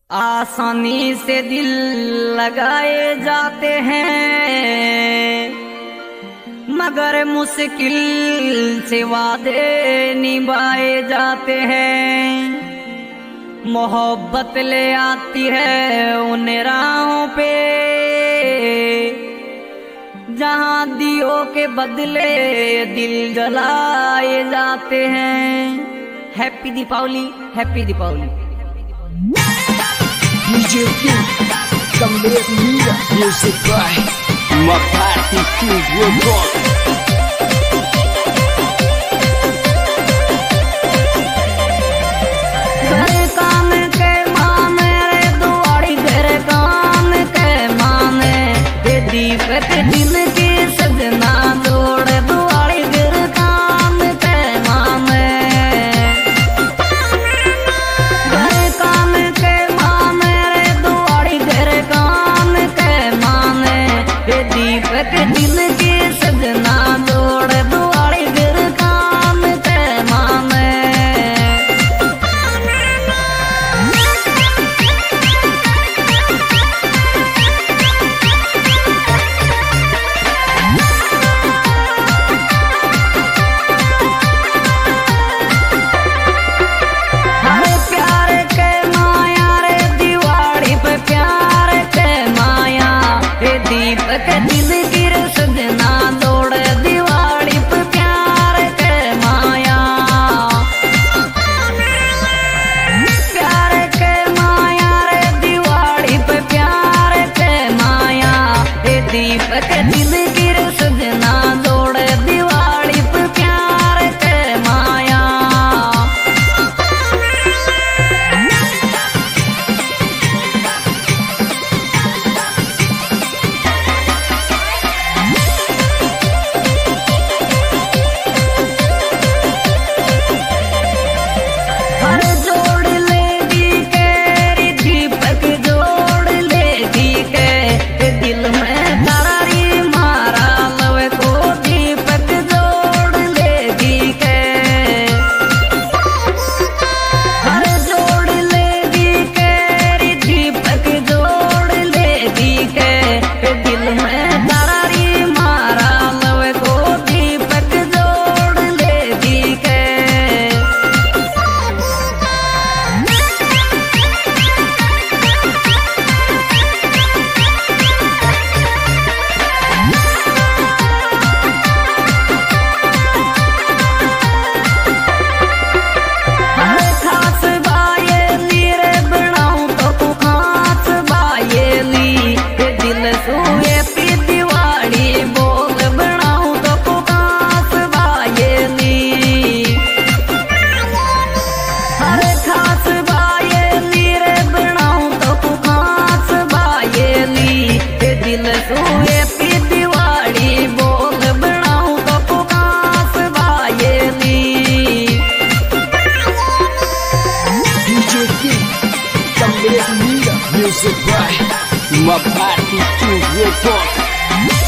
आसानी से दिल लगाए जाते हैं, मगर मुश्किल से वादे निभाए जाते हैं। मोहब्बत ले आती है उन राहों पे, जहां दियों के बदले दिल जलाए जाते हैं। Happy Deepavali, happy Deepavali. DJ King, come let me music by my party king robot. घर काम के माने रे दुआरी, घर काम के माने ये दीपक दिन की सजना जोड़ दुआरी, घर काम के माने। घर काम के माने रे दुआरी, घर काम के माने ये दीपक दिन की सजना जोड़ दुआरी, घर काम के माने। दीपक दिल की सजना दौड़ दिवाली पे प्यार के माया, प्यार के माया रे दिवाली पे प्यार के माया। ये दीपक दिल की सजना दौड़ दिवाली पे प्यार के माया। Music by my party king robot.